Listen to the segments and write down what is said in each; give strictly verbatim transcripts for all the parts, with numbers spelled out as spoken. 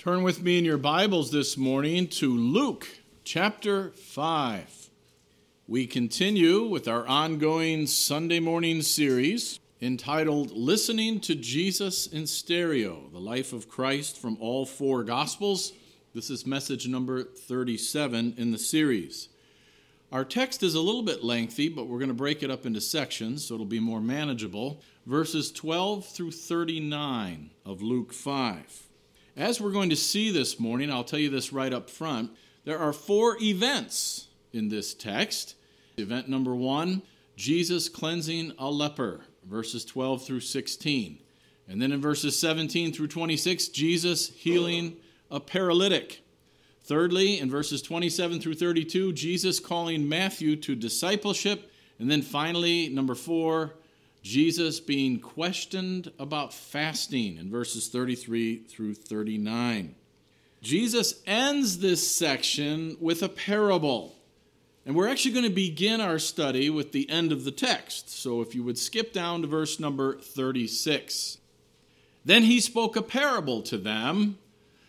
Turn with me in your Bibles this morning to Luke chapter five. We continue with our ongoing Sunday morning series entitled Listening to Jesus in Stereo, the life of Christ from all four Gospels. This is message number thirty-seven in the series. Our text is a little bit lengthy, but we're going to break it up into sections so it'll be more manageable. Verses twelve through thirty-nine of Luke five. As we're going to see this morning, I'll tell you this right up front, there are four events in this text. Event number one, Jesus cleansing a leper, verses twelve through sixteen. And then in verses seventeen through twenty-six, Jesus healing a paralytic. Thirdly, in verses twenty-seven through thirty-two, Jesus calling Matthew to discipleship. And then finally, number four, Jesus being questioned about fasting in verses thirty-three through thirty-nine. Jesus ends this section with a parable. And we're actually going to begin our study with the end of the text. So if you would skip down to verse number thirty-six. Then he spoke a parable to them.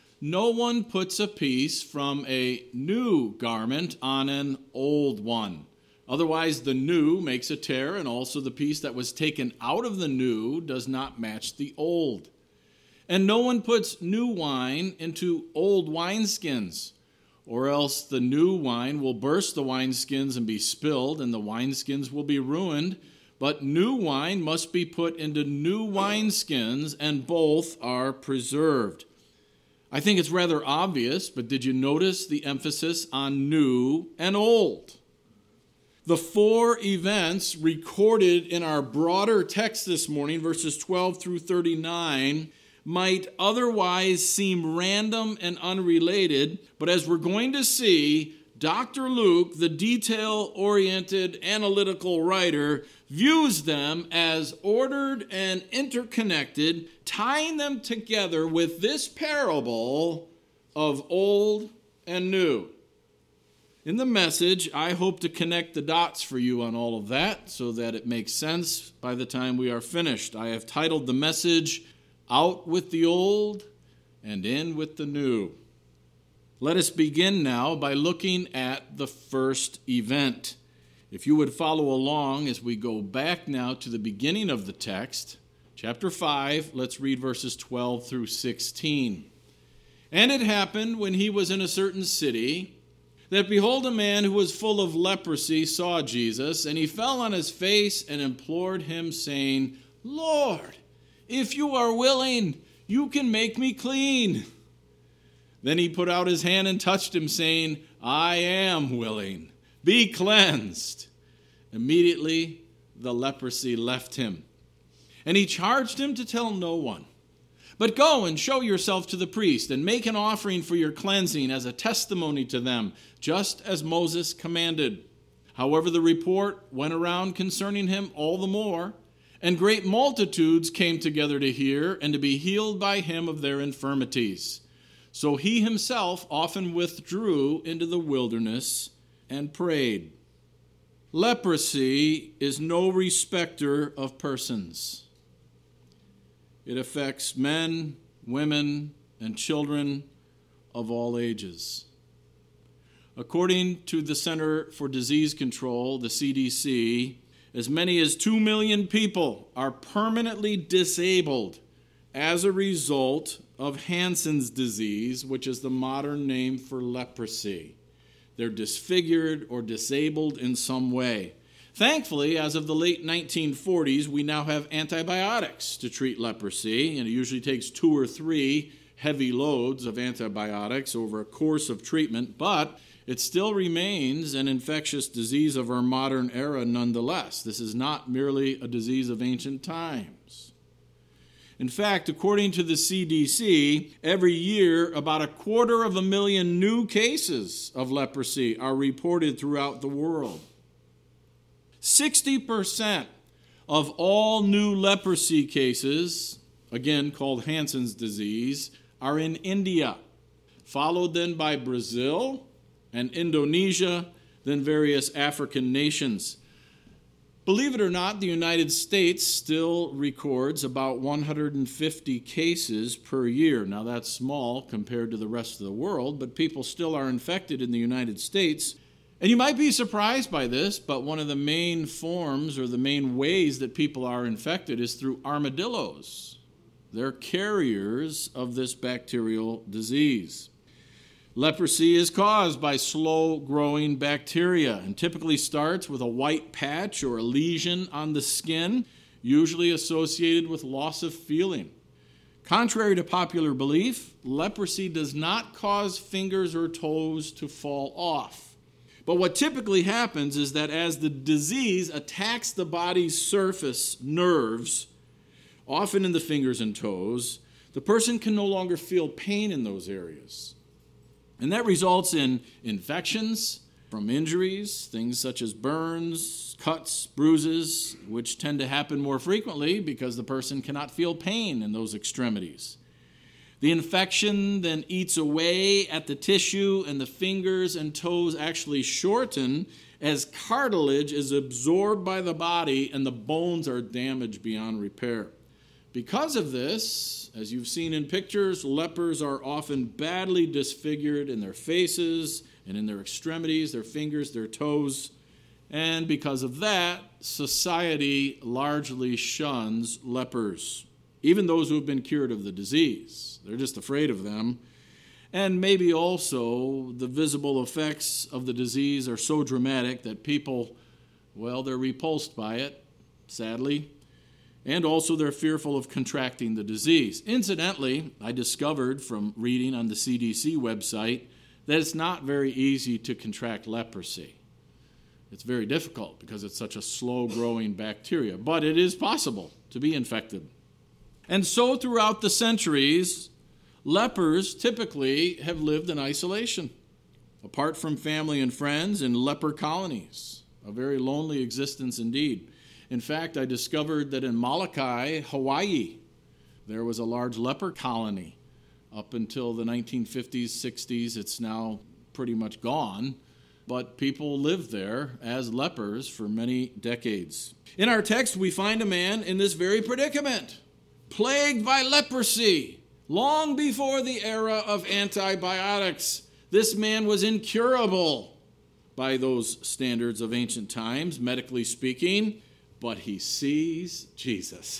No one puts a piece from a new garment on an old one. Otherwise, the new makes a tear, and also the piece that was taken out of the new does not match the old. And no one puts new wine into old wineskins, or else the new wine will burst the wineskins and be spilled, and the wineskins will be ruined. But new wine must be put into new wineskins, and both are preserved. I think it's rather obvious, but did you notice the emphasis on new and old? The four events recorded in our broader text this morning, verses twelve through thirty-nine, might otherwise seem random and unrelated, but as we're going to see, Doctor Luke, the detail-oriented analytical writer, views them as ordered and interconnected, tying them together with this parable of old and new. In the message, I hope to connect the dots for you on all of that so that it makes sense by the time we are finished. I have titled the message, Out with the Old and In with the New. Let us begin now by looking at the first event. If you would follow along as we go back now to the beginning of the text, chapter five, let's read verses twelve through sixteen. And it happened when he was in a certain city, that behold, a man who was full of leprosy saw Jesus, and he fell on his face and implored him, saying, Lord, if you are willing, you can make me clean. Then he put out his hand and touched him, saying, I am willing, be cleansed. Immediately the leprosy left him. And he charged him to tell no one. But go and show yourself to the priest, and make an offering for your cleansing as a testimony to them, just as Moses commanded. However, the report went around concerning him all the more, and great multitudes came together to hear and to be healed by him of their infirmities. So he himself often withdrew into the wilderness and prayed. Leprosy is no respecter of persons. It affects men, women, and children of all ages. According to the Center for Disease Control, the C D C, as many as two million people are permanently disabled as a result of Hansen's disease, which is the modern name for leprosy. They're disfigured or disabled in some way. Thankfully, as of the late nineteen forties, we now have antibiotics to treat leprosy, and it usually takes two or three heavy loads of antibiotics over a course of treatment, but it still remains an infectious disease of our modern era nonetheless. This is not merely a disease of ancient times. In fact, according to the C D C, every year about a quarter of a million new cases of leprosy are reported throughout the world. sixty percent of all new leprosy cases, again called Hansen's disease, are in India, followed then by Brazil and Indonesia, then various African nations. Believe it or not, the United States still records about one hundred fifty cases per year. Now, that's small compared to the rest of the world, but people still are infected in the United States. And you might be surprised by this, but one of the main forms or the main ways that people are infected is through armadillos. They're carriers of this bacterial disease. Leprosy is caused by slow-growing bacteria and typically starts with a white patch or a lesion on the skin, usually associated with loss of feeling. Contrary to popular belief, leprosy does not cause fingers or toes to fall off. But what typically happens is that as the disease attacks the body's surface nerves, often in the fingers and toes, the person can no longer feel pain in those areas. And that results in infections from injuries, things such as burns, cuts, bruises, which tend to happen more frequently because the person cannot feel pain in those extremities. The infection then eats away at the tissue, and the fingers and toes actually shorten as cartilage is absorbed by the body and the bones are damaged beyond repair. Because of this, as you've seen in pictures, lepers are often badly disfigured in their faces and in their extremities, their fingers, their toes. And because of that, society largely shuns lepers, even those who have been cured of the disease. They're just afraid of them. And maybe also the visible effects of the disease are so dramatic that people, well, they're repulsed by it, sadly. And also they're fearful of contracting the disease. Incidentally, I discovered from reading on the C D C website that it's not very easy to contract leprosy. It's very difficult because it's such a slow-growing bacteria, but it is possible to be infected. And so throughout the centuries, lepers typically have lived in isolation, apart from family and friends in leper colonies, a very lonely existence indeed. In fact, I discovered that in Molokai, Hawaii, there was a large leper colony. Up until the nineteen fifties, sixties, it's now pretty much gone, but people lived there as lepers for many decades. In our text, we find a man in this very predicament, plagued by leprosy, long before the era of antibiotics. This man was incurable by those standards of ancient times, medically speaking. But he sees Jesus.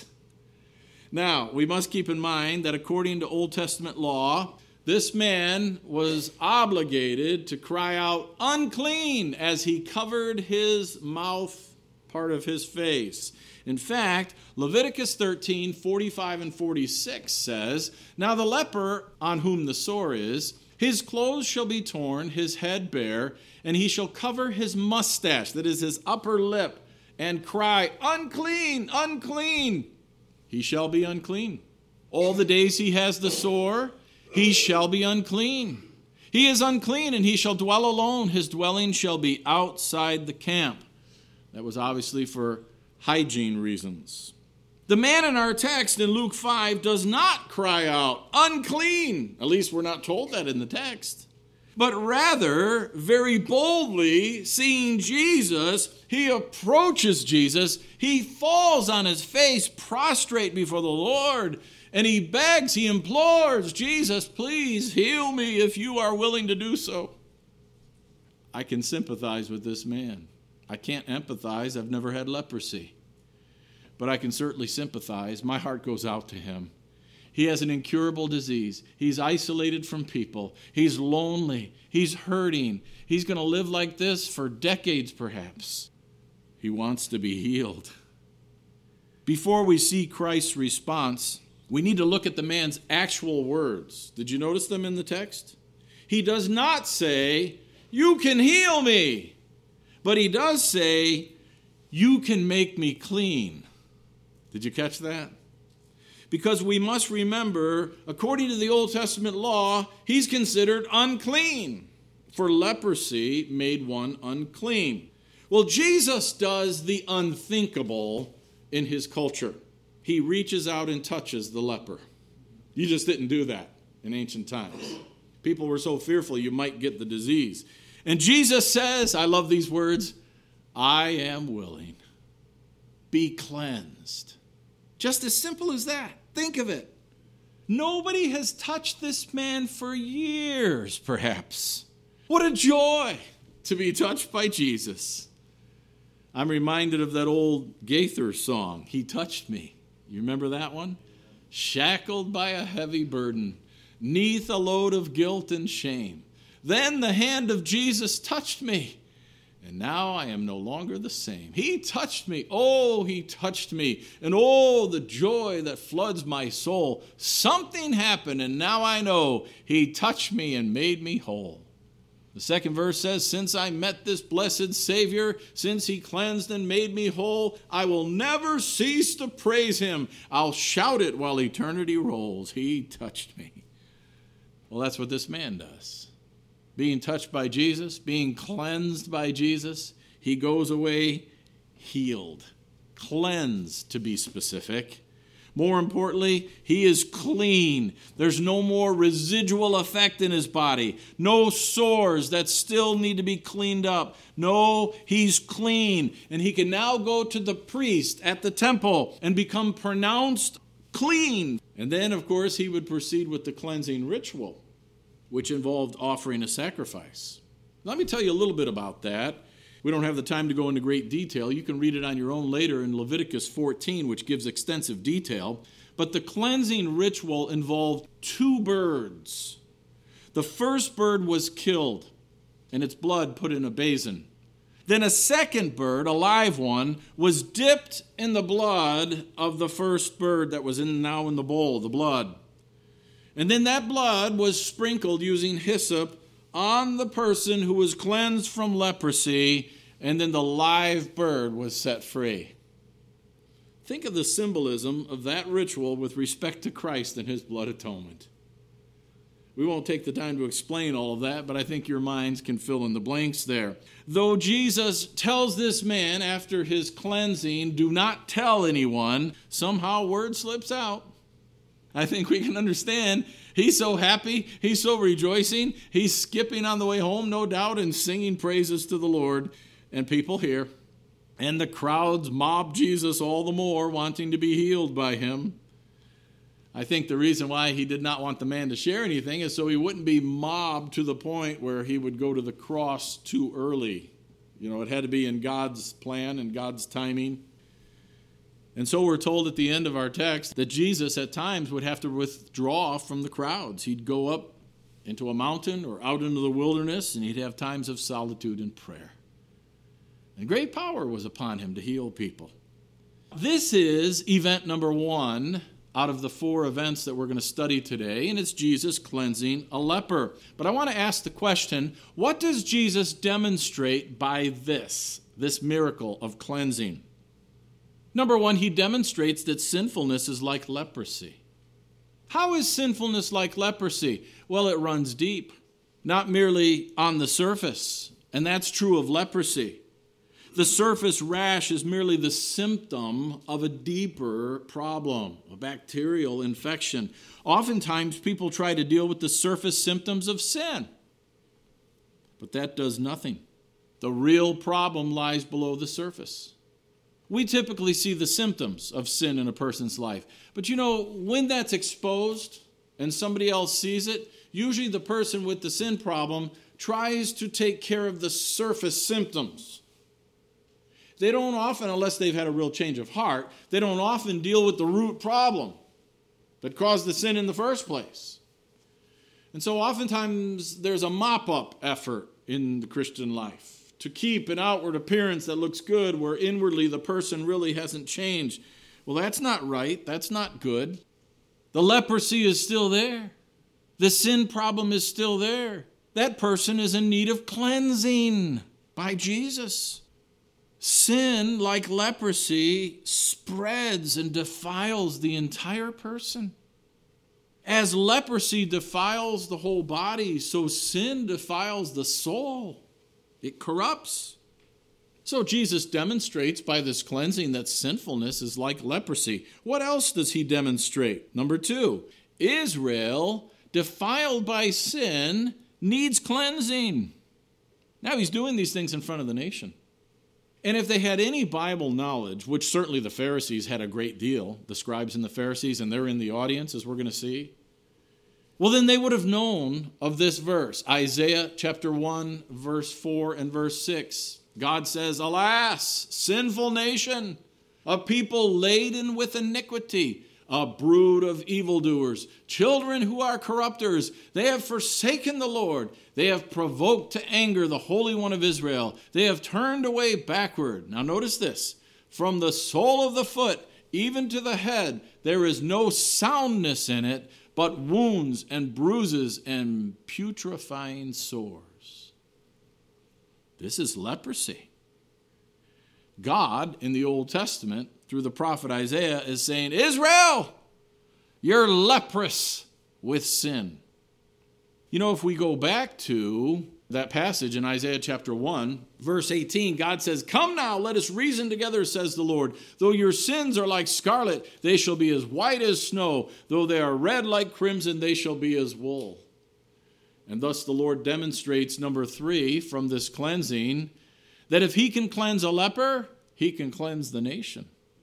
Now, we must keep in mind that according to Old Testament law, this man was obligated to cry out, "Unclean," as he covered his mouth, part of his face. In fact, Leviticus thirteen, forty-five and forty-six says, "Now the leper on whom the sore is, his clothes shall be torn, his head bare, and he shall cover his mustache," that is his upper lip, "and cry, 'Unclean, unclean.' He shall be unclean. All the days he has the sore, he shall be unclean. He is unclean, and he shall dwell alone. His dwelling shall be outside the camp." That was obviously for hygiene reasons. The man in our text in Luke five does not cry out, "Unclean." At least we're not told that in the text. But rather, very boldly, seeing Jesus, he approaches Jesus, he falls on his face, prostrate before the Lord, and he begs, he implores, "Jesus, please heal me if you are willing to do so." I can sympathize with this man. I can't empathize. I've never had leprosy. But I can certainly sympathize. My heart goes out to him. He has an incurable disease. He's isolated from people. He's lonely. He's hurting. He's going to live like this for decades, perhaps. He wants to be healed. Before we see Christ's response, we need to look at the man's actual words. Did you notice them in the text? He does not say, "You can heal me," but he does say, "You can make me clean." Did you catch that? Because we must remember, according to the Old Testament law, he's considered unclean, for leprosy made one unclean. Well, Jesus does the unthinkable in his culture. He reaches out and touches the leper. You just didn't do that in ancient times. People were so fearful you might get the disease. And Jesus says, I love these words, "I am willing." be cleansed. Just as simple as that. Think of it. Nobody has touched this man for years, perhaps. What a joy to be touched by Jesus. I'm reminded of that old Gaither song, He Touched Me. You remember that one? Shackled by a heavy burden, 'neath a load of guilt and shame. Then the hand of Jesus touched me, and now I am no longer the same. He touched me. Oh, he touched me. And oh, the joy that floods my soul. Something happened, and now I know he touched me and made me whole. The second verse says, since I met this blessed Savior, since he cleansed and made me whole, I will never cease to praise him. I'll shout it while eternity rolls. He touched me. Well, that's what this man does. Being touched by Jesus, being cleansed by Jesus, he goes away healed, cleansed to be specific. More importantly, he is clean. There's no more residual effect in his body. No sores that still need to be cleaned up. No, he's clean. And he can now go to the priest at the temple and become pronounced clean. And then, of course, he would proceed with the cleansing ritual, which involved offering a sacrifice. Let me tell you a little bit about that. We don't have the time to go into great detail. You can read it on your own later in Leviticus fourteen, which gives extensive detail. But the cleansing ritual involved two birds. The first bird was killed, and its blood put in a basin. Then a second bird, a live one, was dipped in the blood of the first bird that was in now in the bowl, the blood. And then that blood was sprinkled using hyssop on the person who was cleansed from leprosy, and then the live bird was set free. Think of the symbolism of that ritual with respect to Christ and his blood atonement. We won't take the time to explain all of that, but I think your minds can fill in the blanks there. Though Jesus tells this man after his cleansing, do not tell anyone, somehow word slips out. I think we can understand. He's so happy. He's so rejoicing. He's skipping on the way home, no doubt, and singing praises to the Lord. And people hear. And the crowds mob Jesus all the more, wanting to be healed by him. I think the reason why he did not want the man to share anything is so he wouldn't be mobbed to the point where he would go to the cross too early. You know, it had to be in God's plan and God's timing. And so we're told at the end of our text that Jesus at times would have to withdraw from the crowds. He'd go up into a mountain or out into the wilderness, and he'd have times of solitude and prayer. And great power was upon him to heal people. This is event number one out of the four events that we're going to study today, and it's Jesus cleansing a leper. But I want to ask the question, what does Jesus demonstrate by this, this miracle of cleansing? Number one, he demonstrates that sinfulness is like leprosy. How is sinfulness like leprosy? Well, it runs deep, not merely on the surface, and that's true of leprosy. The surface rash is merely the symptom of a deeper problem, a bacterial infection. Oftentimes, people try to deal with the surface symptoms of sin, but that does nothing. The real problem lies below the surface. We typically see the symptoms of sin in a person's life. But you know, when that's exposed and somebody else sees it, usually the person with the sin problem tries to take care of the surface symptoms. They don't often, unless they've had a real change of heart, they don't often deal with the root problem that caused the sin in the first place. And so oftentimes there's a mop-up effort in the Christian life to keep an outward appearance that looks good where inwardly the person really hasn't changed. Well, that's not right. That's not good. The leprosy is still there. The sin problem is still there. That person is in need of cleansing by Jesus. Sin, like leprosy, spreads and defiles the entire person. As leprosy defiles the whole body, so sin defiles the soul. It corrupts. So Jesus demonstrates by this cleansing that sinfulness is like leprosy. What else does he demonstrate? Number two, Israel, defiled by sin, needs cleansing. Now he's doing these things in front of the nation. And if they had any Bible knowledge, which certainly the Pharisees had a great deal, the scribes and the Pharisees, and they're in the audience, as we're going to see, well, then they would have known of this verse, Isaiah chapter one, verse four and verse six. God says, "Alas, sinful nation, a people laden with iniquity, a brood of evildoers, children who are corrupters. They have forsaken the Lord. They have provoked to anger the Holy One of Israel. They have turned away backward." Now notice this. "From the sole of the foot even to the head, there is no soundness in it, but wounds and bruises and putrefying sores." This is leprosy. God, in the Old Testament, through the prophet Isaiah, is saying, "Israel, you're leprous with sin." You know, if we go back to that passage in Isaiah chapter one, verse eighteen, God says, "Come now, let us reason together, says the Lord. Though your sins are like scarlet, they shall be as white as snow. Though they are red like crimson, they shall be as wool." And thus the Lord demonstrates, number three, from this cleansing, that if he can cleanse a leper, he can cleanse the nation.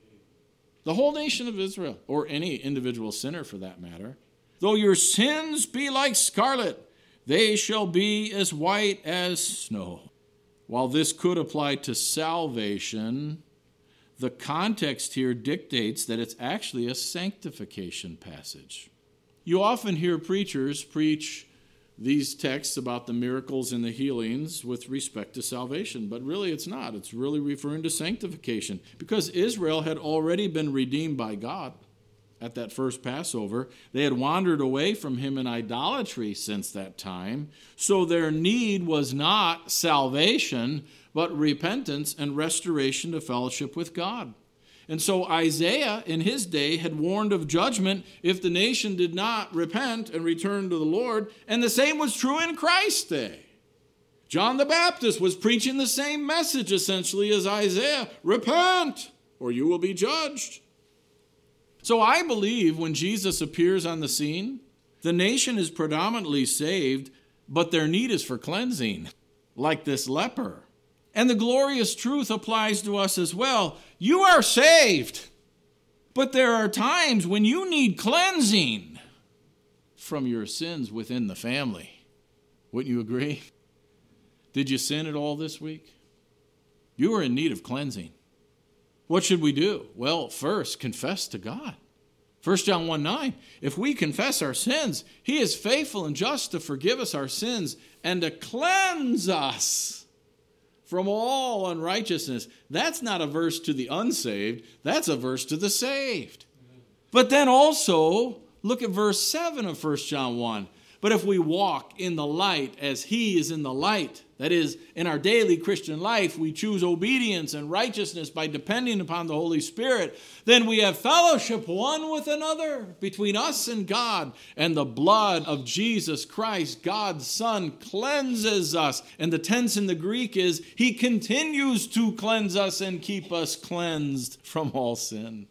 The whole nation of Israel, or any individual sinner for that matter. "Though your sins be like scarlet, they shall be as white as snow." While this could apply to salvation, the context here dictates that it's actually a sanctification passage. You often hear preachers preach these texts about the miracles and the healings with respect to salvation, but really it's not. It's really referring to sanctification, because Israel had already been redeemed by God at that first Passover. They had wandered away from him in idolatry since that time, so their need was not salvation, but repentance and restoration to fellowship with God. And so Isaiah in his day had warned of judgment if the nation did not repent and return to the Lord, and the same was true in Christ's day. John the Baptist was preaching the same message essentially as Isaiah: "Repent, or you will be judged." So I believe when Jesus appears on the scene, the nation is predominantly saved, but their need is for cleansing, like this leper. And the glorious truth applies to us as well. You are saved, but there are times when you need cleansing from your sins within the family. Wouldn't you agree? Did you sin at all this week? You are in need of cleansing. What should we do? Well, first, confess to God. First John one nine, "If we confess our sins, he is faithful and just to forgive us our sins and to cleanse us from all unrighteousness." That's not a verse to the unsaved. That's a verse to the saved. But then also, look at verse seven of First John one. "But if we walk in the light as he is in the light," that is, in our daily Christian life, we choose obedience and righteousness by depending upon the Holy Spirit, "then we have fellowship one with another between us and God, and the blood of Jesus Christ, God's Son, cleanses us." And the tense in the Greek is, he continues to cleanse us and keep us cleansed from all sin.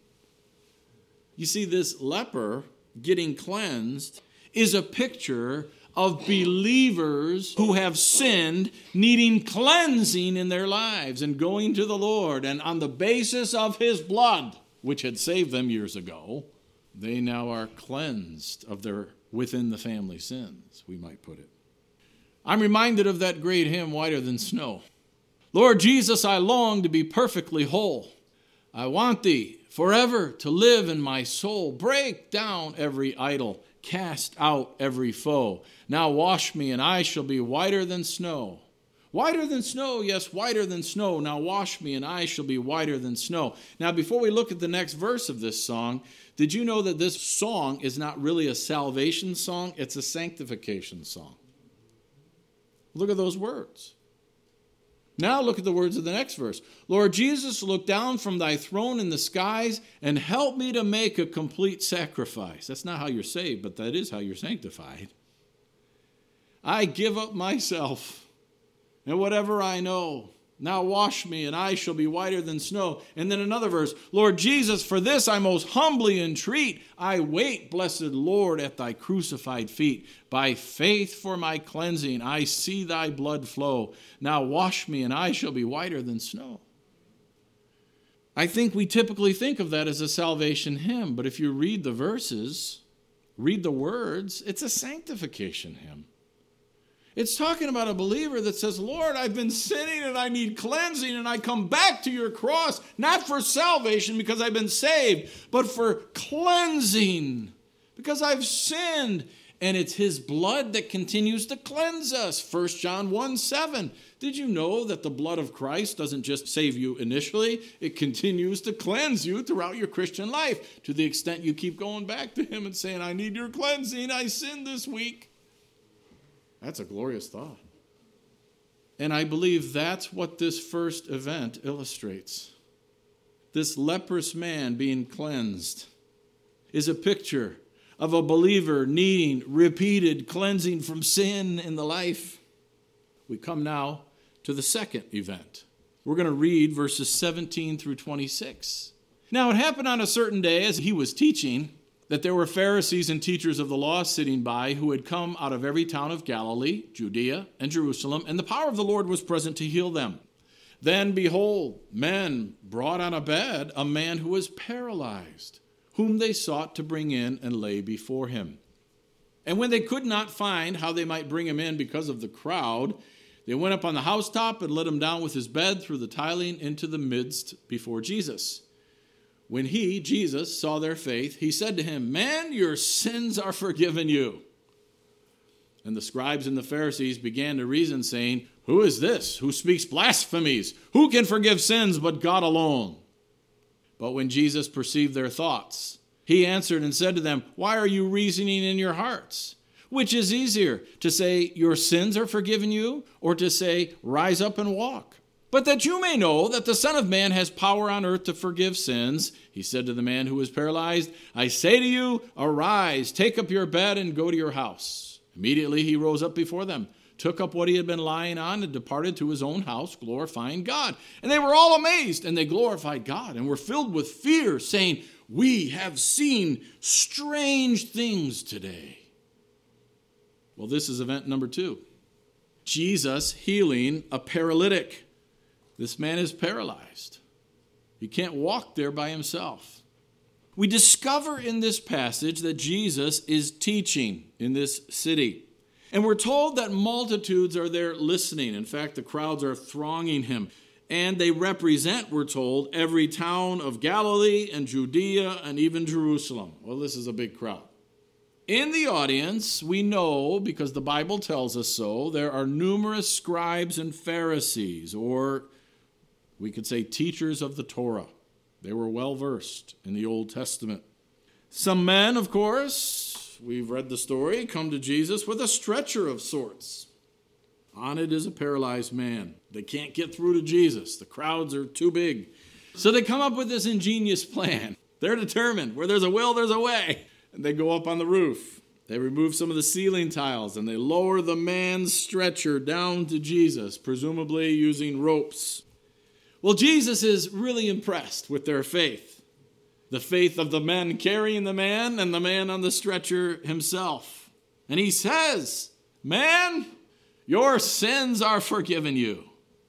You see, this leper getting cleansed is a picture of believers who have sinned, needing cleansing in their lives and going to the Lord. And on the basis of his blood, which had saved them years ago, they now are cleansed of their within the family sins, we might put it. I'm reminded of that great hymn, "Whiter Than Snow." "Lord Jesus, I long to be perfectly whole. I want thee forever to live in my soul. Break down every idol, cast out every foe. Now wash me, and I shall be whiter than snow." Whiter than snow, yes, whiter than snow. Now wash me, and I shall be whiter than snow. Now, before we look at the next verse of this song, did you know that this song is not really a salvation song? It's a sanctification song. Look at those words. Now look at the words of the next verse. "Lord Jesus, look down from thy throne in the skies and help me to make a complete sacrifice." That's not how you're saved, but that is how you're sanctified. "I give up myself and whatever I know. Now wash me, and I shall be whiter than snow." And then another verse. "Lord Jesus, for this I most humbly entreat. I wait, blessed Lord, at thy crucified feet. By faith for my cleansing, I see thy blood flow. Now wash me, and I shall be whiter than snow." I think we typically think of that as a salvation hymn, but if you read the verses, read the words, it's a sanctification hymn. It's talking about a believer that says, Lord, I've been sinning and I need cleansing, and I come back to your cross, not for salvation because I've been saved, but for cleansing because I've sinned. And it's his blood that continues to cleanse us. First John one seven. Did you know that the blood of Christ doesn't just save you initially? It continues to cleanse you throughout your Christian life, to the extent you keep going back to him and saying, I need your cleansing. I sinned this week. That's a glorious thought. And I believe that's what this first event illustrates. This leprous man being cleansed is a picture of a believer needing repeated cleansing from sin in the life. We come now to the second event. We're going to read verses seventeen through twenty-six. Now it happened on a certain day as he was teaching that there were Pharisees and teachers of the law sitting by who had come out of every town of Galilee, Judea, and Jerusalem, and the power of the Lord was present to heal them. Then, behold, men brought on a bed a man who was paralyzed, whom they sought to bring in and lay before him. And when they could not find how they might bring him in because of the crowd, they went up on the housetop and let him down with his bed through the tiling into the midst before Jesus. When he, Jesus, saw their faith, he said to him, Man, your sins are forgiven you. And the scribes and the Pharisees began to reason, saying, Who is this who speaks blasphemies? Who can forgive sins but God alone? But when Jesus perceived their thoughts, he answered and said to them, Why are you reasoning in your hearts? Which is easier, to say, Your sins are forgiven you, or to say, Rise up and walk? But that you may know that the Son of Man has power on earth to forgive sins, he said to the man who was paralyzed, I say to you, arise, take up your bed and go to your house. Immediately he rose up before them, took up what he had been lying on, and departed to his own house, glorifying God. And they were all amazed, and they glorified God, and were filled with fear, saying, We have seen strange things today. Well, this is event number two. Jesus healing a paralytic. This man is paralyzed. He can't walk there by himself. We discover in this passage that Jesus is teaching in this city. And we're told that multitudes are there listening. In fact, the crowds are thronging him. And they represent, we're told, every town of Galilee and Judea and even Jerusalem. Well, this is a big crowd. In the audience, we know, because the Bible tells us so, there are numerous scribes and Pharisees, or we could say teachers of the Torah. They were well versed in the Old Testament. Some men, of course, we've read the story, come to Jesus with a stretcher of sorts. On it is a paralyzed man. They can't get through to Jesus. The crowds are too big. So they come up with this ingenious plan. They're determined. Where there's a will, there's a way. And they go up on the roof. They remove some of the ceiling tiles, and they lower the man's stretcher down to Jesus, presumably using ropes. Well, Jesus is really impressed with their faith. The faith of the men carrying the man and the man on the stretcher himself. And he says, Man, your sins are forgiven you.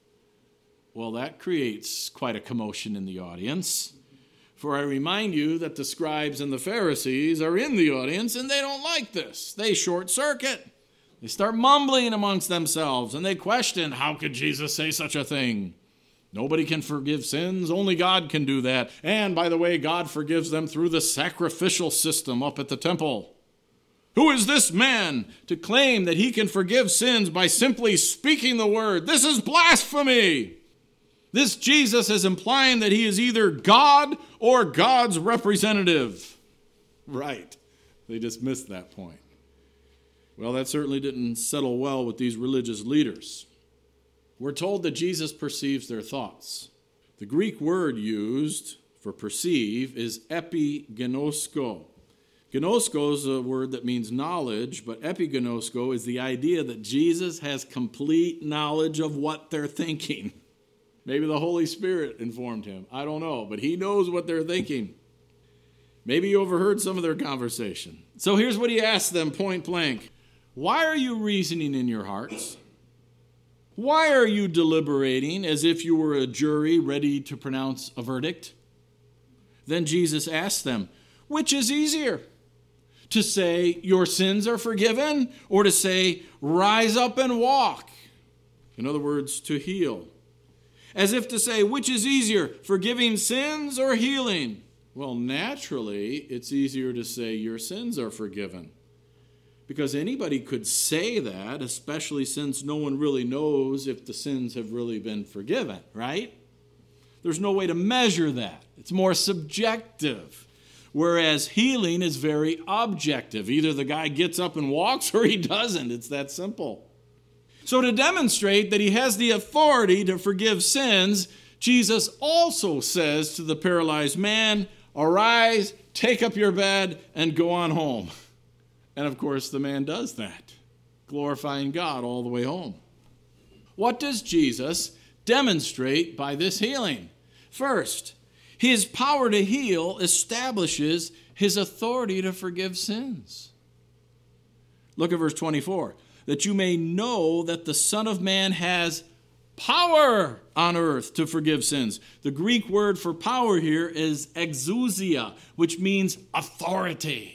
Well, that creates quite a commotion in the audience. For I remind you that the scribes and the Pharisees are in the audience and they don't like this. They short circuit. They start mumbling amongst themselves and they question, how could Jesus say such a thing? Nobody can forgive sins. Only God can do that. And by the way, God forgives them through the sacrificial system up at the temple. Who is this man to claim that he can forgive sins by simply speaking the word? This is blasphemy. This Jesus is implying that he is either God or God's representative. Right. They just missed that point. Well, that certainly didn't settle well with these religious leaders. We're told that Jesus perceives their thoughts. The Greek word used for perceive is epigenosko. Gnosko is a word that means knowledge, but epigenosko is the idea that Jesus has complete knowledge of what they're thinking. Maybe the Holy Spirit informed him. I don't know, but he knows what they're thinking. Maybe he overheard some of their conversation. So here's what he asked them point blank. Why are you reasoning in your hearts? Why are you deliberating as if you were a jury ready to pronounce a verdict? Then Jesus asked them, which is easier? To say, your sins are forgiven, or to say, rise up and walk? In other words, to heal. As if to say, which is easier, forgiving sins or healing? Well, naturally, it's easier to say your sins are forgiven. Because anybody could say that, especially since no one really knows if the sins have really been forgiven, right? There's no way to measure that. It's more subjective. Whereas healing is very objective. Either the guy gets up and walks or he doesn't. It's that simple. So to demonstrate that he has the authority to forgive sins, Jesus also says to the paralyzed man, arise, take up your bed, and go on home. And of course, the man does that, glorifying God all the way home. What does Jesus demonstrate by this healing? First, his power to heal establishes his authority to forgive sins. Look at verse twenty-four. That you may know that the Son of Man has power on earth to forgive sins. The Greek word for power here is exousia, which means authority.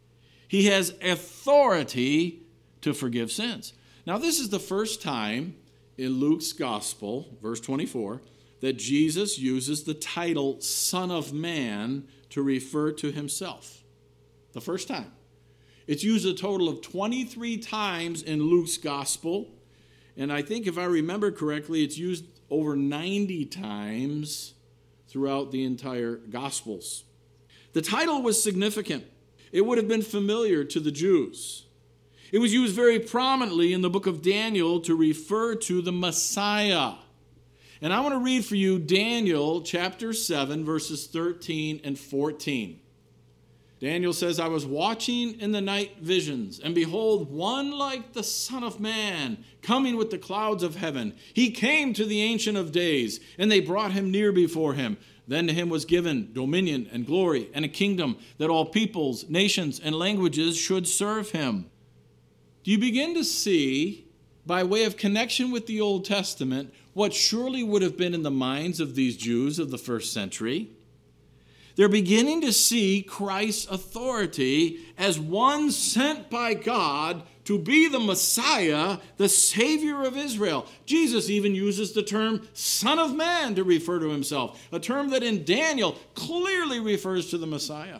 He has authority to forgive sins. Now, this is the first time in Luke's gospel, verse twenty-four, that Jesus uses the title Son of Man to refer to himself. The first time. It's used a total of twenty-three times in Luke's gospel. And I think if I remember correctly, it's used over ninety times throughout the entire Gospels. The title was significant. It would have been familiar to the Jews. It was used very prominently in the book of Daniel to refer to the Messiah. And I want to read for you Daniel chapter seven, verses thirteen and fourteen. Daniel says, I was watching in the night visions, and behold, one like the Son of Man, coming with the clouds of heaven. He came to the Ancient of Days, and they brought him near before him. Then to him was given dominion and glory and a kingdom, that all peoples, nations, and languages should serve him. Do you begin to see, by way of connection with the Old Testament, what surely would have been in the minds of these Jews of the first century? They're beginning to see Christ's authority as one sent by God to be the Messiah, the Savior of Israel. Jesus even uses the term Son of Man to refer to himself, a term that in Daniel clearly refers to the Messiah.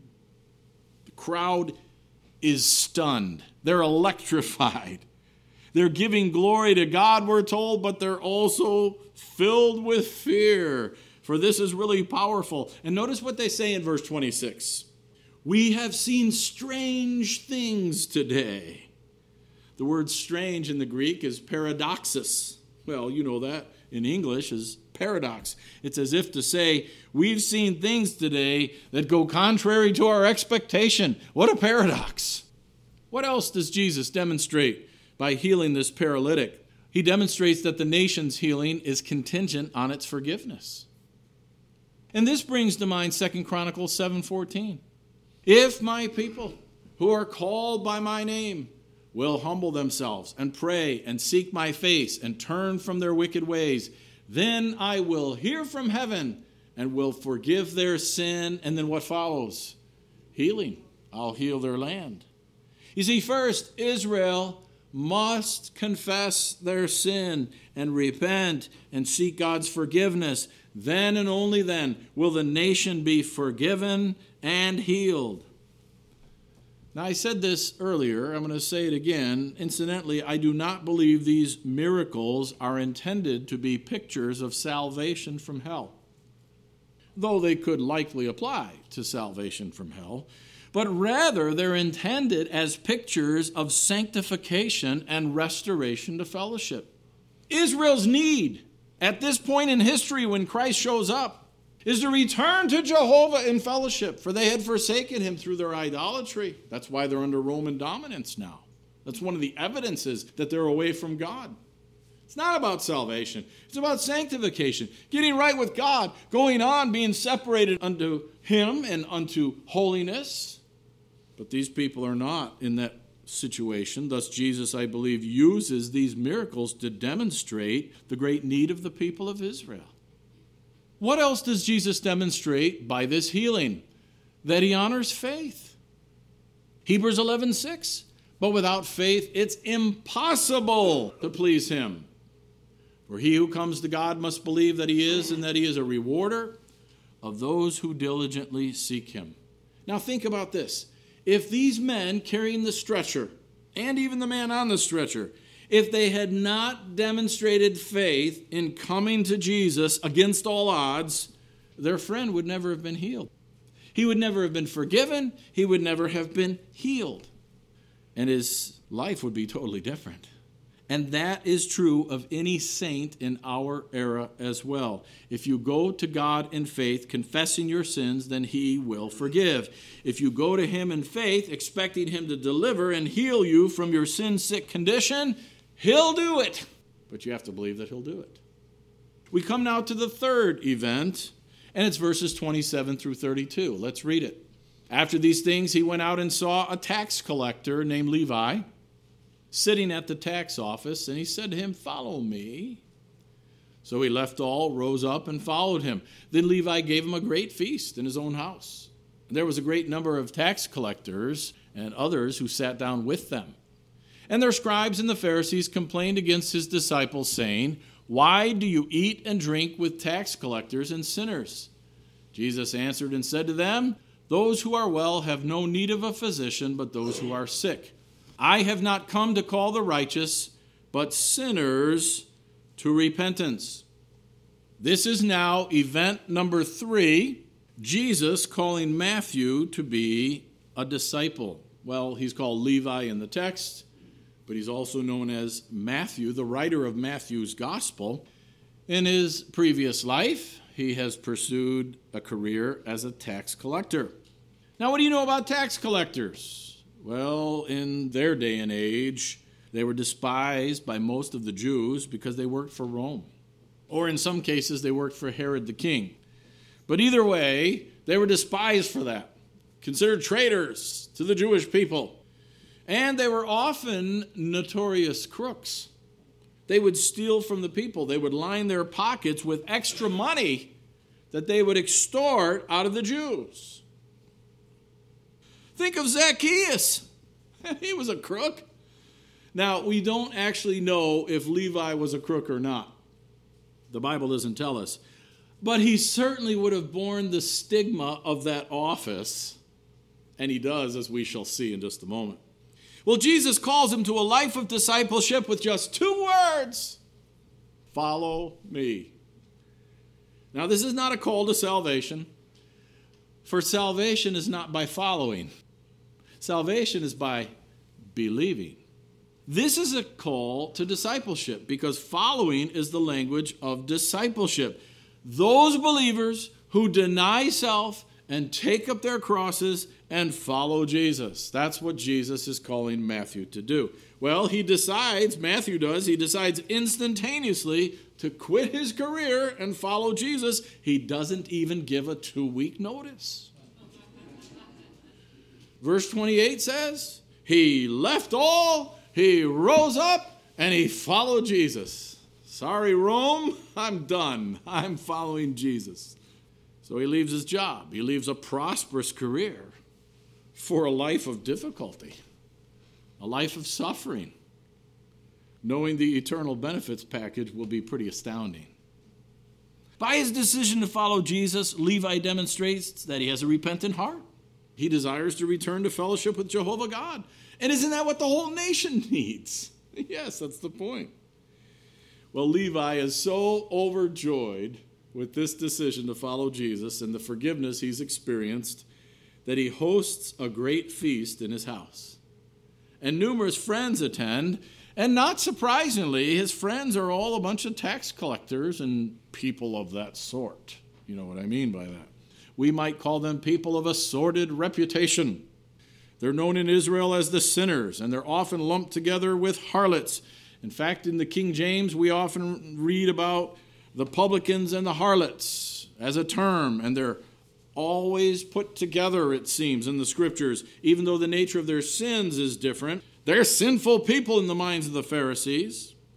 The crowd is stunned. They're electrified. They're giving glory to God, we're told, but they're also filled with fear. For this is really powerful. And notice what they say in verse twenty-six. We have seen strange things today. The word strange in the Greek is paradoxus. Well, you know that in English is paradox. It's as if to say, we've seen things today that go contrary to our expectation. What a paradox. What else does Jesus demonstrate by healing this paralytic? He demonstrates that the nation's healing is contingent on its forgiveness. And this brings to mind Second Chronicles seven fourteen. If my people who are called by my name will humble themselves and pray and seek my face and turn from their wicked ways, then I will hear from heaven and will forgive their sin. And then what follows? Healing. I'll heal their land. You see, first, Israel must confess their sin and repent and seek God's forgiveness. Then and only then will the nation be forgiven and healed. Now, I said this earlier. I'm going to say it again. Incidentally, I do not believe these miracles are intended to be pictures of salvation from hell, though they could likely apply to salvation from hell. But rather, they're intended as pictures of sanctification and restoration to fellowship. Israel's need at this point in history when Christ shows up is to return to Jehovah in fellowship, for they had forsaken him through their idolatry. That's why they're under Roman dominance now. That's one of the evidences that they're away from God. It's not about salvation. It's about sanctification, getting right with God, going on, being separated unto him and unto holiness. But these people are not in that situation. Thus, Jesus, I believe, uses these miracles to demonstrate the great need of the people of Israel. What else does Jesus demonstrate by this healing? That he honors faith. Hebrews eleven six. But without faith, it's impossible to please him. For he who comes to God must believe that he is, and that he is a rewarder of those who diligently seek him. Now think about this. If these men carrying the stretcher, and even the man on the stretcher, if they had not demonstrated faith in coming to Jesus against all odds, their friend would never have been healed. He would never have been forgiven. He would never have been healed. And his life would be totally different. And that is true of any saint in our era as well. If you go to God in faith, confessing your sins, then he will forgive. If you go to him in faith, expecting him to deliver and heal you from your sin-sick condition, he'll do it. But you have to believe that he'll do it. We come now to the third event, and it's verses twenty-seven through thirty-two. Let's read it. After these things, he went out and saw a tax collector named Levi sitting at the tax office, and he said to him, "Follow me." So he left all, rose up, and followed him. Then Levi gave him a great feast in his own house. And there was a great number of tax collectors and others who sat down with them. And their scribes and the Pharisees complained against his disciples, saying, "Why do you eat and drink with tax collectors and sinners?" Jesus answered and said to them, "Those who are well have no need of a physician, but those who are sick. I have not come to call the righteous, but sinners to repentance." This is now event number three, Jesus calling Matthew to be a disciple. Well, he's called Levi in the text, but he's also known as Matthew, the writer of Matthew's gospel. In his previous life, he has pursued a career as a tax collector. Now, what do you know about tax collectors? Well, in their day and age, they were despised by most of the Jews because they worked for Rome. Or in some cases, they worked for Herod the king. But either way, they were despised for that, considered traitors to the Jewish people. And they were often notorious crooks. They would steal from the people. They would line their pockets with extra money that they would extort out of the Jews. Think of Zacchaeus. He was a crook. Now, we don't actually know if Levi was a crook or not. The Bible doesn't tell us. But he certainly would have borne the stigma of that office. And he does, as we shall see in just a moment. Well, Jesus calls him to a life of discipleship with just two words. Follow me. Now, this is not a call to salvation. For salvation is not by following. Salvation is by believing. This is a call to discipleship because following is the language of discipleship. Those believers who deny self and take up their crosses and follow Jesus. That's what Jesus is calling Matthew to do. Well, he decides, Matthew does, he decides instantaneously to quit his career and follow Jesus. He doesn't even give a two-week notice. Verse twenty-eight says, he left all, he rose up, and he followed Jesus. Sorry, Rome, I'm done. I'm following Jesus. So he leaves his job. He leaves a prosperous career for a life of difficulty, a life of suffering. Knowing the eternal benefits package will be pretty astounding. By his decision to follow Jesus, Levi demonstrates that he has a repentant heart. He desires to return to fellowship with Jehovah God. And isn't that what the whole nation needs? Yes, that's the point. Well, Levi is so overjoyed with this decision to follow Jesus and the forgiveness he's experienced that he hosts a great feast in his house. And numerous friends attend, and not surprisingly, his friends are all a bunch of tax collectors and people of that sort. You know what I mean by that. We might call them people of a sordid reputation. They're known in Israel as the sinners, and they're often lumped together with harlots. In fact, in the King James, we often read about the publicans and the harlots as a term, and they're always put together, it seems, in the scriptures, even though the nature of their sins is different. They're sinful people in the minds of the Pharisees.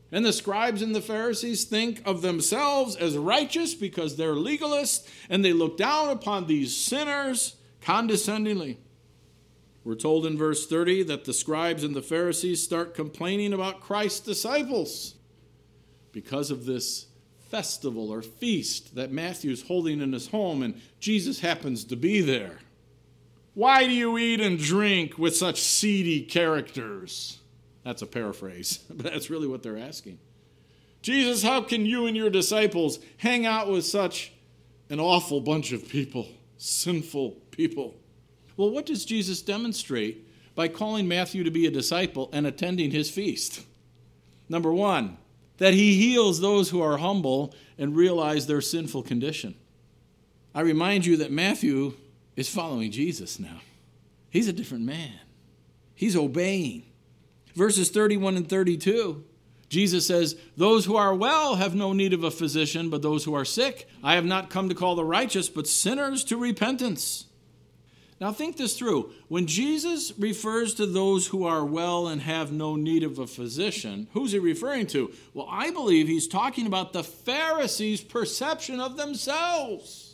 And the scribes and the Pharisees think of themselves as righteous because they're legalists, and they look down upon these sinners condescendingly. We're told in verse thirty that the scribes and the Pharisees start complaining about Christ's disciples because of this festival or feast that Matthew's holding in his home, and Jesus happens to be there. Why do you eat and drink with such seedy characters? That's a paraphrase, but that's really what they're asking. Jesus, how can you and your disciples hang out with such an awful bunch of people, sinful people? Well, what does Jesus demonstrate by calling Matthew to be a disciple and attending his feast? Number one, that he heals those who are humble and realize their sinful condition. I remind you that Matthew is following Jesus now. He's a different man. He's obeying. Verses thirty-one and thirty-two, Jesus says, those who are well have no need of a physician, but those who are sick. I have not come to call the righteous, but sinners to repentance. Now think this through. When Jesus refers to those who are well and have no need of a physician, who's he referring to? Well, I believe he's talking about the Pharisees' perception of themselves.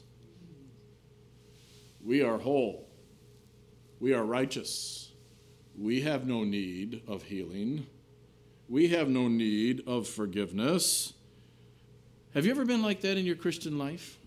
We are whole. We are righteous. We have no need of healing. We have no need of forgiveness. Have you ever been like that in your Christian life?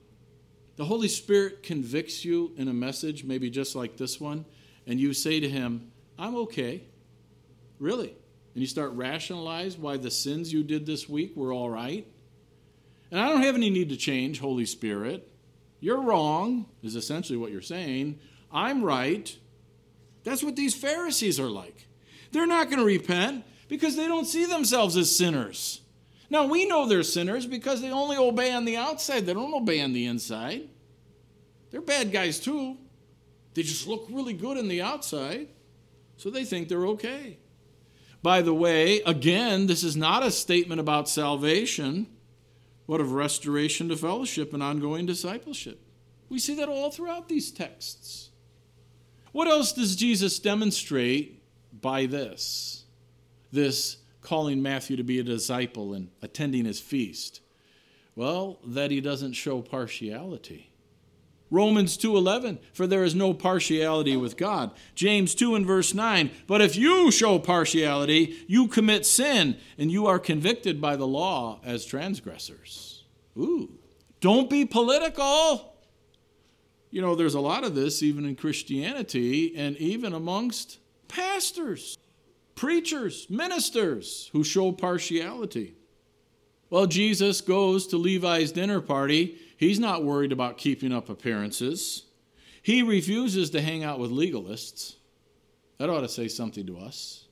The Holy Spirit convicts you in a message, maybe just like this one, and you say to him, I'm okay. Really? And you start rationalize why the sins you did this week were all right. And I don't have any need to change, Holy Spirit. You're wrong, is essentially what you're saying. I'm right. That's what these Pharisees are like. They're not going to repent because they don't see themselves as sinners. Now, we know they're sinners because they only obey on the outside. They don't obey on the inside. They're bad guys too. They just look really good on the outside, so they think they're okay. By the way, again, this is not a statement about salvation, but of restoration to fellowship and ongoing discipleship. We see that all throughout these texts. What else does Jesus demonstrate by this? This calling Matthew to be a disciple and attending his feast? Well, that he doesn't show partiality. Romans two eleven, for there is no partiality with God. James two and verse nine, but if you show partiality, you commit sin, and you are convicted by the law as transgressors. Ooh, don't be political. You know, there's a lot of this even in Christianity and even amongst pastors, preachers, ministers who show partiality. Well, Jesus goes to Levi's dinner party. He's not worried about keeping up appearances. He refuses to hang out with legalists. That ought to say something to us.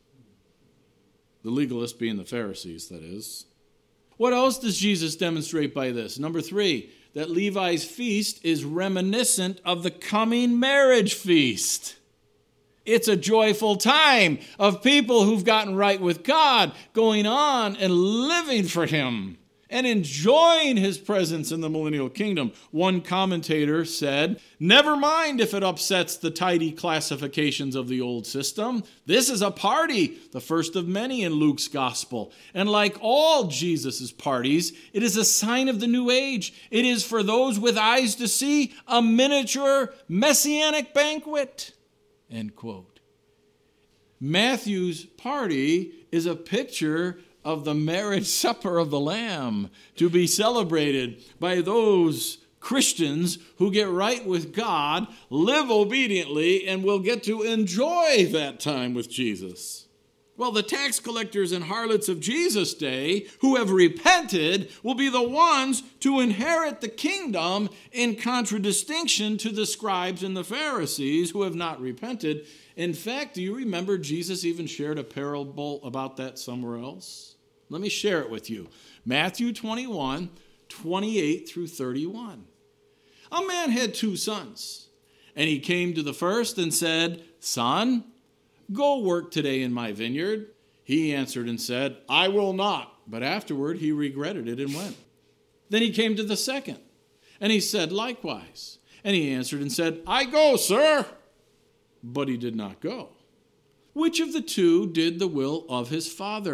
The legalists being the Pharisees, that is. What else does Jesus demonstrate by this? Number three, that Levi's feast is reminiscent of the coming marriage feast. It's a joyful time of people who've gotten right with God, going on and living for him and enjoying his presence in the millennial kingdom. One commentator said, never mind if it upsets the tidy classifications of the old system. This is a party, the first of many in Luke's gospel. And like all Jesus' parties, it is a sign of the new age. It is for those with eyes to see a miniature messianic banquet. End quote. Matthew's party is a picture of the marriage supper of the Lamb to be celebrated by those Christians who get right with God, live obediently, and will get to enjoy that time with Jesus. Well, the tax collectors and harlots of Jesus' day who have repented will be the ones to inherit the kingdom in contradistinction to the scribes and the Pharisees who have not repented. In fact, do you remember Jesus even shared a parable about that somewhere else? Let me share it with you. Matthew twenty-one, twenty-eight through thirty-one. A man had two sons, and he came to the first and said, Son, go work today in my vineyard. He answered and said, I will not. But afterward he regretted it and went. Then he came to the second, and he said likewise. And he answered and said, I go, sir. But he did not go. Which of the two did the will of his father?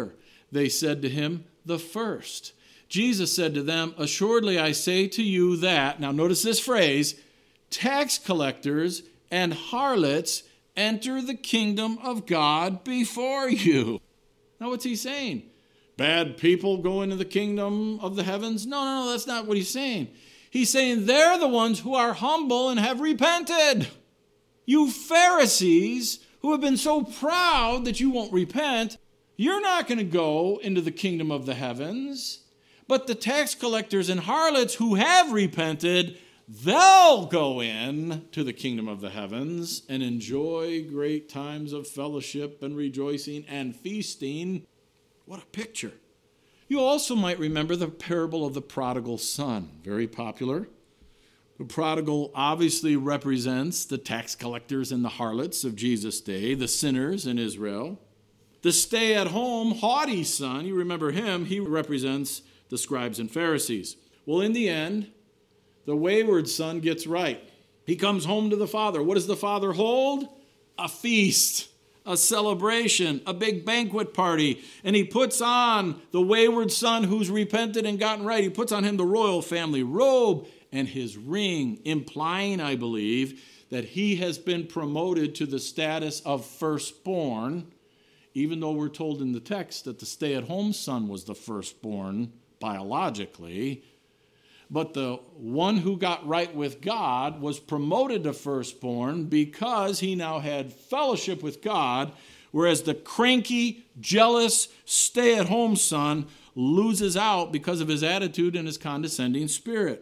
They said to him, the first. Jesus said to them, assuredly I say to you that, now notice this phrase, tax collectors and harlots enter the kingdom of God before you. Now what's he saying? Bad people go into the kingdom of the heavens? No, no, no, that's not what he's saying. He's saying they're the ones who are humble and have repented. You Pharisees who have been so proud that you won't repent, you're not going to go into the kingdom of the heavens. But the tax collectors and harlots who have repented, they'll go in to the kingdom of the heavens and enjoy great times of fellowship and rejoicing and feasting. What a picture. You also might remember the parable of the prodigal son, very popular. The prodigal obviously represents the tax collectors and the harlots of Jesus' day, the sinners in Israel. The stay-at-home, haughty son, you remember him, he represents the scribes and Pharisees. Well, in the end, the wayward son gets right. He comes home to the father. What does the father hold? A feast, a celebration, a big banquet party. And he puts on the wayward son who's repented and gotten right. He puts on him the royal family robe and his ring, implying, I believe, that he has been promoted to the status of firstborn, even though we're told in the text that the stay-at-home son was the firstborn biologically. But the one who got right with God was promoted to firstborn because he now had fellowship with God, whereas the cranky, jealous, stay-at-home son loses out because of his attitude and his condescending spirit.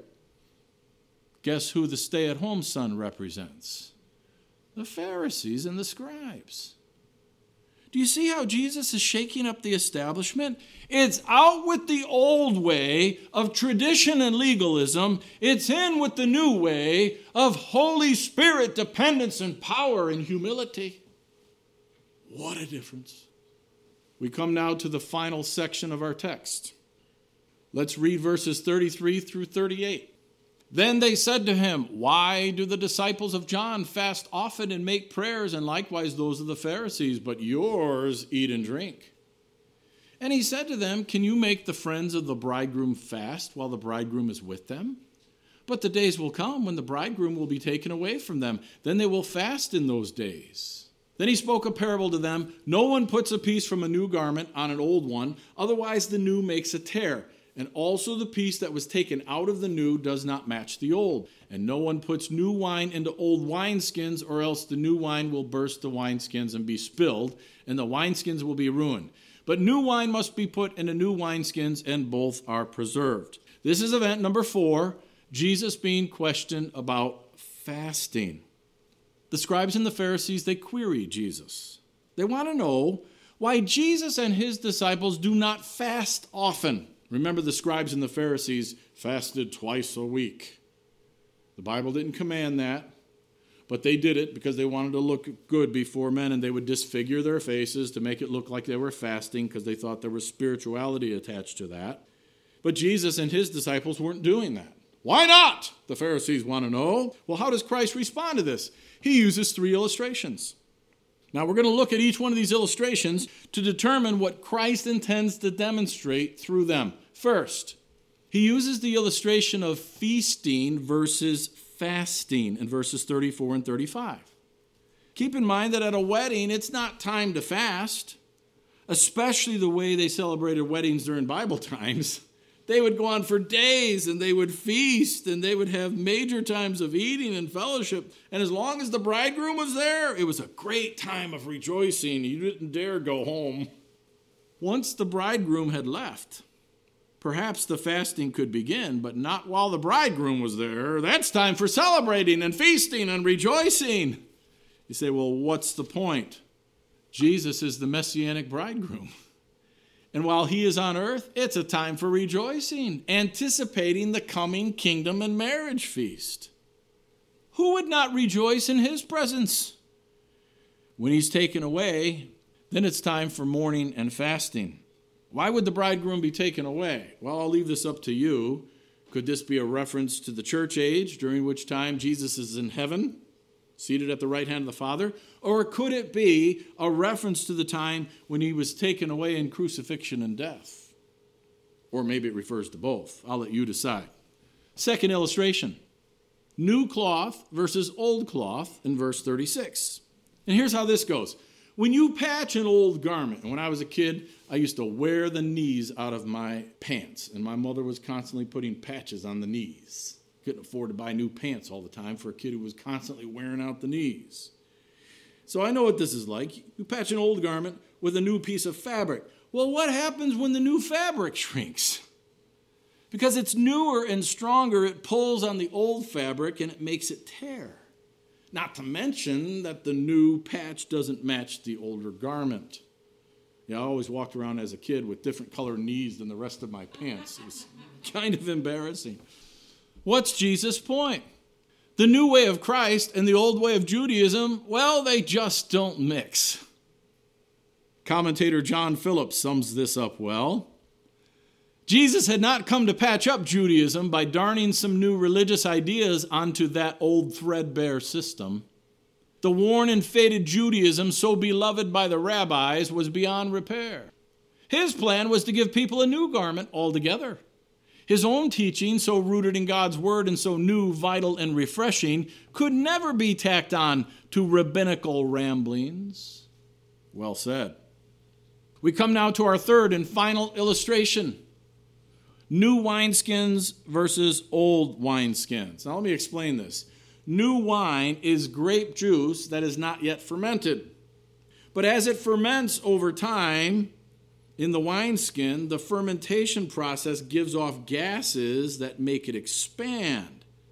Guess who the stay-at-home son represents? The Pharisees and the scribes. Do you see how Jesus is shaking up the establishment? It's out with the old way of tradition and legalism. It's in with the new way of Holy Spirit dependence and power and humility. What a difference. We come now to the final section of our text. Let's read verses thirty-three through thirty-eight. Then they said to him, why do the disciples of John fast often and make prayers, and likewise those of the Pharisees, but yours eat and drink? And he said to them, can you make the friends of the bridegroom fast while the bridegroom is with them? But the days will come when the bridegroom will be taken away from them. Then they will fast in those days. Then he spoke a parable to them. No one puts a piece from a new garment on an old one, otherwise the new makes a tear. And also the piece that was taken out of the new does not match the old. And no one puts new wine into old wineskins, or else the new wine will burst the wineskins and be spilled, and the wineskins will be ruined. But new wine must be put into new wineskins, and both are preserved. This is event number four, Jesus being questioned about fasting. The scribes and the Pharisees, they query Jesus. They want to know why Jesus and his disciples do not fast often. Remember, the scribes and the Pharisees fasted twice a week. The Bible didn't command that, but they did it because they wanted to look good before men, and they would disfigure their faces to make it look like they were fasting because they thought there was spirituality attached to that. But Jesus and his disciples weren't doing that. Why not? The Pharisees want to know. Well, how does Christ respond to this? He uses three illustrations. Now, we're going to look at each one of these illustrations to determine what Christ intends to demonstrate through them. First, he uses the illustration of feasting versus fasting in verses thirty-four and thirty-five. Keep in mind that at a wedding, it's not time to fast, especially the way they celebrated weddings during Bible times. They would go on for days, and they would feast, and they would have major times of eating and fellowship. And as long as the bridegroom was there, it was a great time of rejoicing. You didn't dare go home. Once the bridegroom had left, perhaps the fasting could begin, but not while the bridegroom was there. That's time for celebrating and feasting and rejoicing. You say, well, what's the point? Jesus is the messianic bridegroom. And while he is on earth, it's a time for rejoicing, anticipating the coming kingdom and marriage feast. Who would not rejoice in his presence? When he's taken away, then it's time for mourning and fasting. Why would the bridegroom be taken away? Well, I'll leave this up to you. Could this be a reference to the church age, during which time Jesus is in heaven? seated at the right hand of the Father? Or could it be a reference to the time when he was taken away in crucifixion and death? Or maybe it refers to both. I'll let you decide. Second illustration. New cloth versus old cloth in verse thirty-six. And here's how this goes. When you patch an old garment, and when I was a kid, I used to wear the knees out of my pants, and my mother was constantly putting patches on the knees. Couldn't afford to buy new pants all the time for a kid who was constantly wearing out the knees. So I know what this is like. You patch an old garment with a new piece of fabric. Well, what happens when the new fabric shrinks? Because it's newer and stronger, it pulls on the old fabric and it makes it tear. Not to mention that the new patch doesn't match the older garment. Yeah, I always walked around as a kid with different colored knees than the rest of my pants. It was kind of embarrassing. What's Jesus' point? The new way of Christ and the old way of Judaism, well, they just don't mix. Commentator John Phillips sums this up well. Jesus had not come to patch up Judaism by darning some new religious ideas onto that old threadbare system. The worn and faded Judaism, so beloved by the rabbis, was beyond repair. His plan was to give people a new garment altogether. His own teaching, so rooted in God's word and so new, vital, and refreshing, could never be tacked on to rabbinical ramblings. Well said. We come now to our third and final illustration. New wineskins versus old wineskins. Now let me explain this. New wine is grape juice that is not yet fermented. But as it ferments over time in the wineskin, the fermentation process gives off gases that make it expand.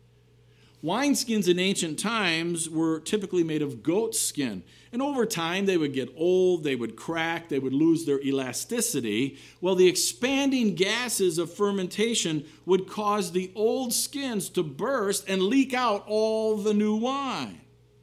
Wineskins in ancient times were typically made of goat skin. And over time, they would get old, they would crack, they would lose their elasticity. Well, the expanding gases of fermentation would cause the old skins to burst and leak out all the new wine.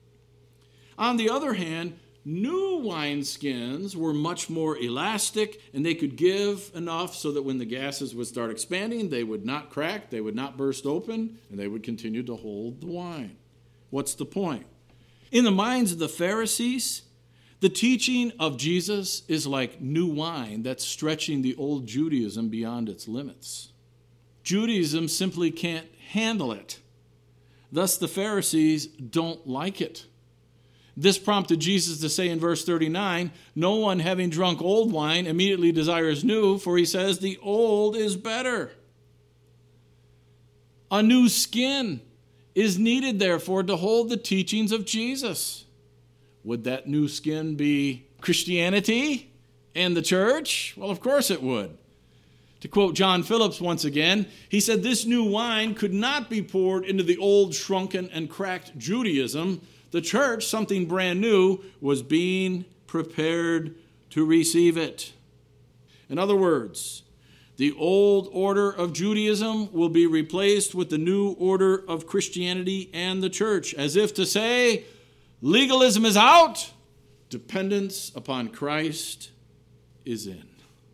On the other hand, new wineskins were much more elastic, and they could give enough so that when the gases would start expanding, they would not crack, they would not burst open, and they would continue to hold the wine. What's the point? In the minds of the Pharisees, the teaching of Jesus is like new wine that's stretching the old Judaism beyond its limits. Judaism simply can't handle it. Thus, the Pharisees don't like it. This prompted Jesus to say in verse thirty-nine, no one having drunk old wine immediately desires new, for he says the old is better. A new skin is needed, therefore, to hold the teachings of Jesus. Would that new skin be Christianity and the church? Well, of course it would. To quote John Phillips once again, he said this new wine could not be poured into the old, shrunken, and cracked Judaism. The church, something brand new, was being prepared to receive it. In other words, the old order of Judaism will be replaced with the new order of Christianity and the church, as if to say, legalism is out, dependence upon Christ is in.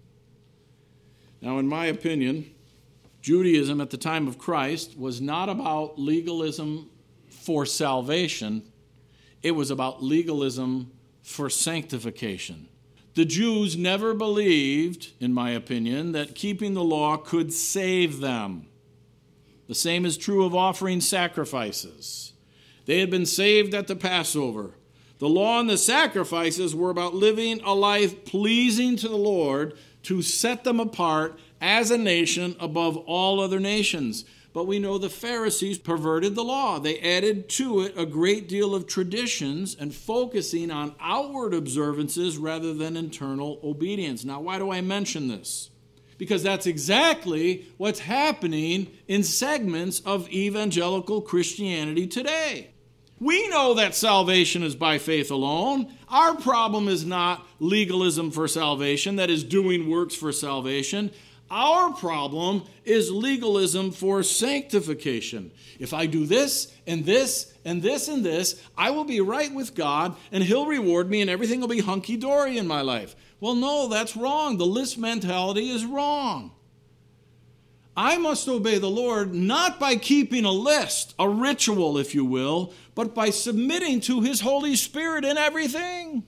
Now, in my opinion, Judaism at the time of Christ was not about legalism for salvation. It was about legalism for sanctification. The Jews never believed, in my opinion, that keeping the law could save them. The same is true of offering sacrifices. They had been saved at the Passover. The law and the sacrifices were about living a life pleasing to the Lord to set them apart as a nation above all other nations. But we know the Pharisees perverted the law. They added to it a great deal of traditions and focusing on outward observances rather than internal obedience. Now, why do I mention this? Because that's exactly what's happening in segments of evangelical Christianity today. We know that salvation is by faith alone. Our problem is not legalism for salvation, that is, doing works for salvation. Our problem is legalism for sanctification. If I do this and this and this and this, I will be right with God and He'll reward me and everything will be hunky-dory in my life. Well, no, that's wrong. The list mentality is wrong. I must obey the Lord not by keeping a list, a ritual, if you will, but by submitting to his Holy Spirit in everything.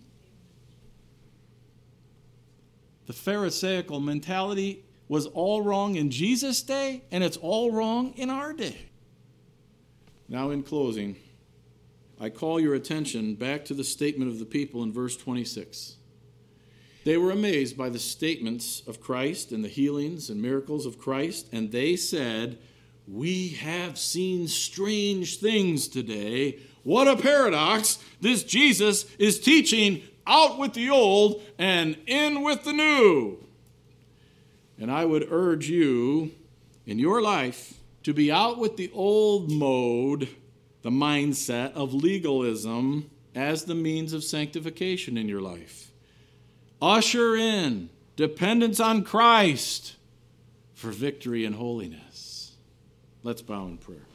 The Pharisaical mentality was all wrong in Jesus' day, and it's all wrong in our day. Now, in closing, I call your attention back to the statement of the people in verse twenty-six. They were amazed by the statements of Christ and the healings and miracles of Christ, and they said, "We have seen strange things today. What a paradox! This Jesus is teaching out with the old and in with the new." And I would urge you in your life to be out with the old mode, the mindset of legalism as the means of sanctification in your life. Usher in dependence on Christ for victory and holiness. Let's bow in prayer.